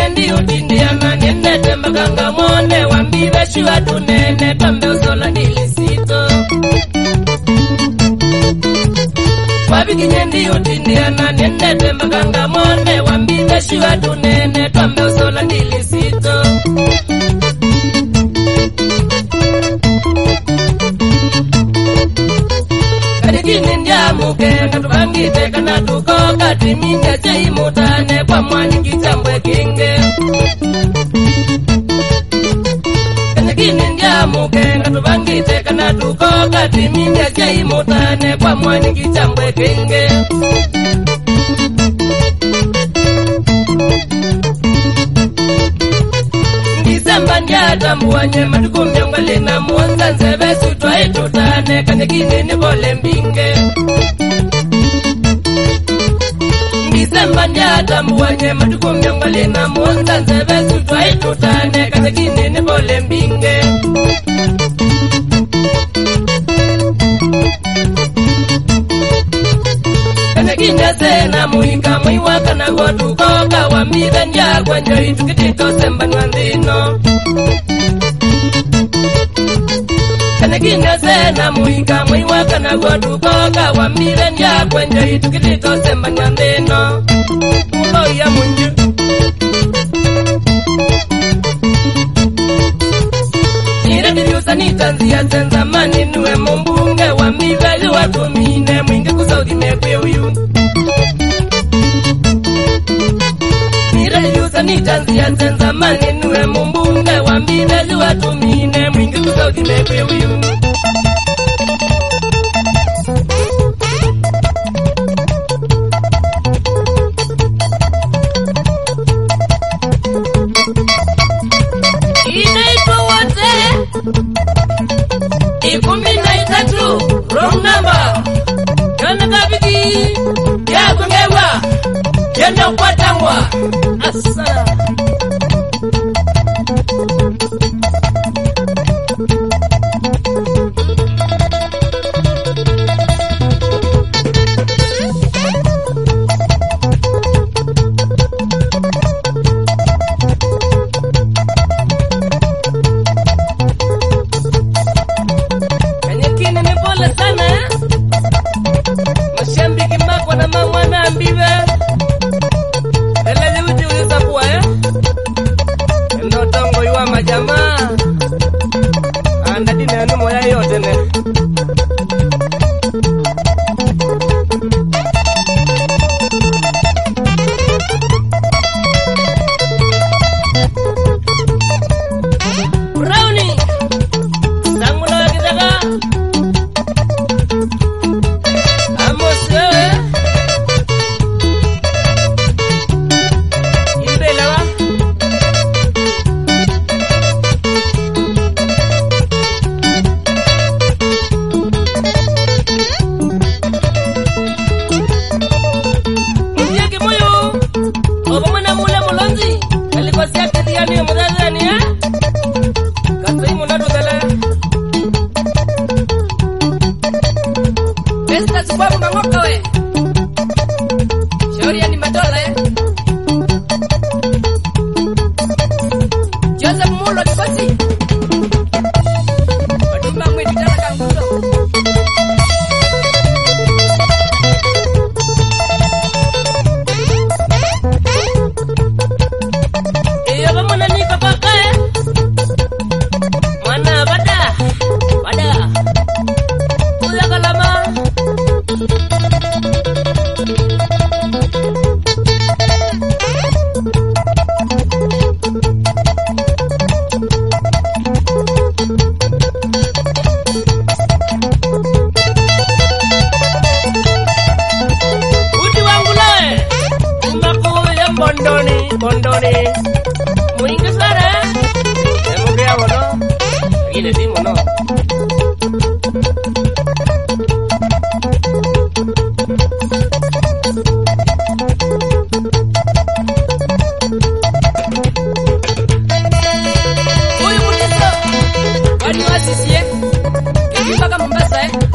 Kabikinendi utindiana nene maganga mwone wambiwe shua tunene tambe usola nilisito. Kabikinendi utindiana nene maganga mwone wambiwe shua tunene tambe usola nilisito. Kadikinindia muke katubangite kana tuko katiminja chei mutane kwa mwani kichambwe kinge. Kadikinindia muke katubangite kana tuko katiminja chei mutane kwa mwani kichambwe kinge. Ndisemba njata mbuwanye matukumya mwale na muonza nzebe sutwa itutane kanyekine ni bole mbinge. Ndisemba njata mbuwanye matukumya mwale na muonza nzebe sutwa itutane kanyekine ni bole mbinge. Kanyekine sena muika mwiwaka na gotukoka wambive nja kwa njoi tukitiko semba nwandino. Kanyekine sena muika mwiwaka na gotukoka wambive nja kwa njoi tukitiko semba nwandino. Ulo ya munju nire niliusa nitanzia senza mani nuwe mumbunge wambive yu watumine mwingi kusaudi mekwe uyu. Nire niliusa nitanzia senza mani nuwe mumbunge wambive yu watumine mwingi kusaudi mekwe uyu. Wrong number. Yana kabiki ya kungewa yenda kwatangwa asa. Bondoni Muinga sara Emugea wano Gile timo no Uyu mutiso Wani wasisie Kiki mpaka Mombasa